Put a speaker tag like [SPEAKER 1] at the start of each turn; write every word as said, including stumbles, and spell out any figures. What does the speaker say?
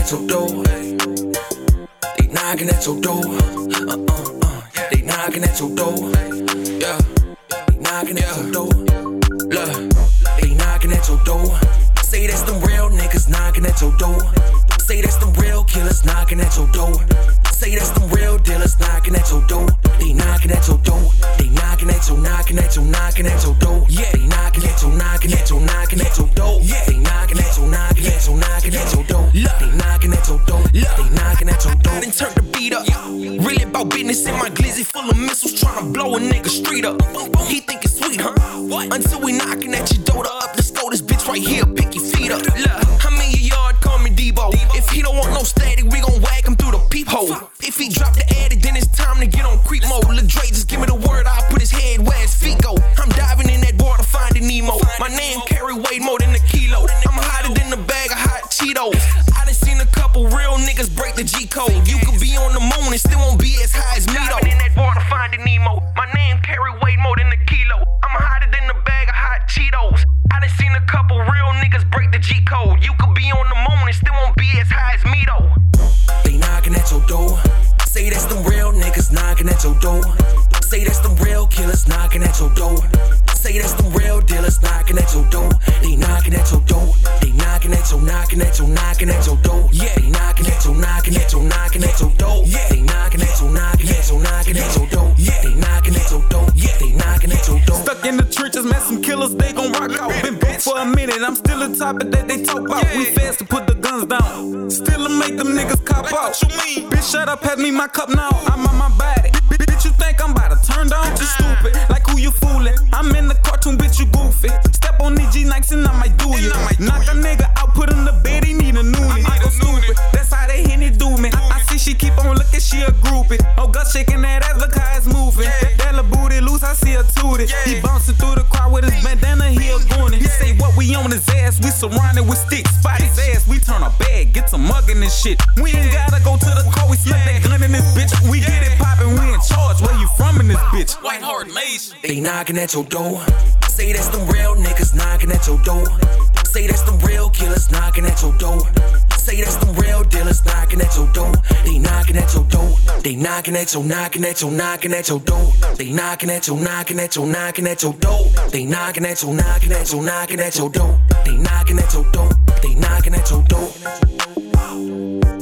[SPEAKER 1] at your door. They knocking at your door. Uh uh uh. They knocking at your door. Yeah. They knocking at your door. Look. They knocking at your door. Say that's them real niggas knocking at your door. Say that's them real killers knocking at your door. Say that's them real dealers knocking at your door. They knocking at your door. They knocking at your, knocking at your, knocking at your door. Yeah, they knocking at your, knocking at your, knocking at your door. Yeah, they knocking at your, knocking at your, knocking at your door. They knocking at your door. They knocking at your door.
[SPEAKER 2] I done turned the beat up. Really about business in my glizzy full of missiles, trying to blow a nigga street up. He think it's sweet, huh? What? Until we knocking at your door to up. Let's go, this bitch right here, pick your feet up. Look, I'm in your yard, call me Debo. If he don't want no static, we gon' whack him through the peephole. If he drop the addict, then it's time to get on creep mode. Lil Dre, just give me the word, I'll put his head where his feet go. I'm diving in that water, finding Nemo. My name carry weight more than a kilo. I'm hotter than a bag of hot Cheetos. I done seen a couple real niggas break the G code. You could be on the moon and still won't be as high as me though. Diving in that water, finding Nemo. My name carry weight more than a kilo. I'm hotter than a bag of hot Cheetos. I done seen a couple real niggas break the G code. You could be on the moon and still won't be as high as me though.
[SPEAKER 1] They knocking at your door. Say that's them real niggas knocking at your door. Say that's them real killers knocking at your door. Say that's them real dealers knocking at your door. They knocking at your door. They knocking at your, knocking at your, knocking at your door. Yeah, they knocking at your, knocking at your, knocking at your door. Yeah, they knocking at your, knocking at your, knocking at your door. Yeah, they knocking at your door. Yeah, they knocking at your door.
[SPEAKER 3] Stuck in the trenches, man, some killers, they gon' rock out. Been back for a minute, I'm still the topic that they talk about. We fast to put the guns down, still to make them niggas cop out. Bitch, shut up, pass me my cup now. I'm on my body. Bitch, you think I'm about to turn down? You stupid, like who you fooling? I'm in the cartoon, bitch, you goofy. Step on these G-Nikes and I might do you. Knock a nigga out, put him to bed, he need a noonie. I go stupid, that's how they hit it, do me. I see she keep on looking, she a groupie. Oh, gut shaking that ass, look how it's moving. That little booty loose, I see her tootie. He bouncing through the crowd with his bandana, he a goonie. He say what we on his ass, we surrounded with sticks. Spot his ass, we turn a bag, get some mugging and shit. We ain't gotta go to the car, we slip that gun in this bitch. We get it poppin', we in charge. Where you from in this bitch?
[SPEAKER 2] White Hart Mason.
[SPEAKER 1] They knocking at your door. Say that's them real niggas knocking at your door. Say that's them real killers knocking at your door. Say that's them real dealers knocking at your door. They knocking at your door. They knocking at your, knocking at your, knocking at your door. They knocking at your, knocking at your, knocking at your door. They knocking at your, knocking at your, knocking at your door. They knocking at your door. They knocking at your door.